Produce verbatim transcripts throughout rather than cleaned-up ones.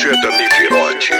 Chega me virote.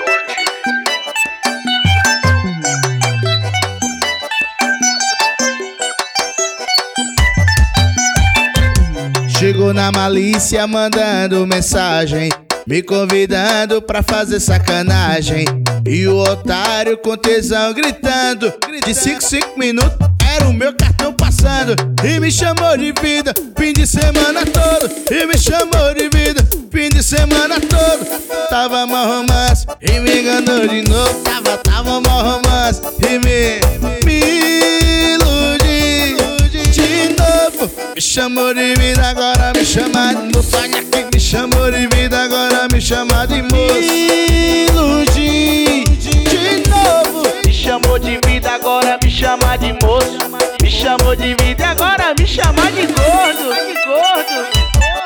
Chegou na malícia mandando mensagem, me convidando pra fazer sacanagem. E o otário com tesão gritando, de cinco, cinco minutos era o meu cartão passando. E me chamou de vida, fim de semana todo. E me chamou de vida, fim de semana todo. Tava mó romance, e me enganou de novo. Tava, tava mó romance, e me, me iludi de novo. Me chamou de vida, agora me chama de moço. Olha aqui, me chamou de vida, agora me chama de moço. Me iludi de novo. Me chamou de vida, agora me chama de moço. Me chamou de vida e agora me chama de gordo. De gordo.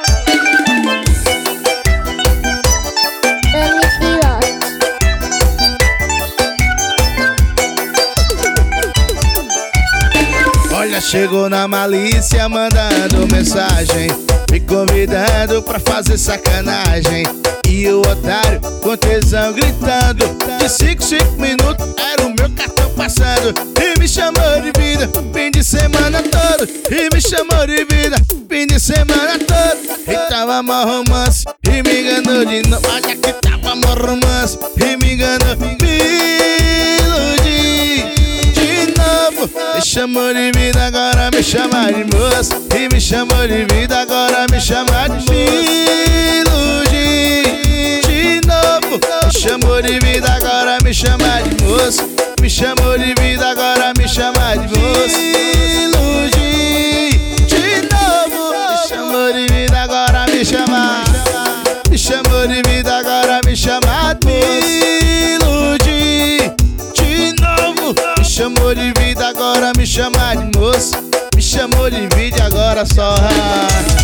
Olha, chegou na malícia mandando mensagem, me convidando pra fazer sacanagem. E o otário com tesão gritando, de cinco, cinco minutos era o meu cartão passando. E me chamou de vida, fim de semana todo. E me chamou de vida, fim de semana todo. E tava mó romance, e me enganou de novo. Olha que tava mó romance, e me enganou. Me iludi de novo. Me chamou de vida, agora me chama de moço. E me chamou de vida, agora me chama de moço. Me iludi de novo. Me chamou de vida, agora me chama de moço. Me chamou de vida, agora me chama de moço. Me iludi de novo. Me chamou de vida, agora me chama. Me chamou de vida, agora me chama de moço. Me iludi de novo. Me chamou de vida, agora me chama de moço. Me chamou de vida, agora só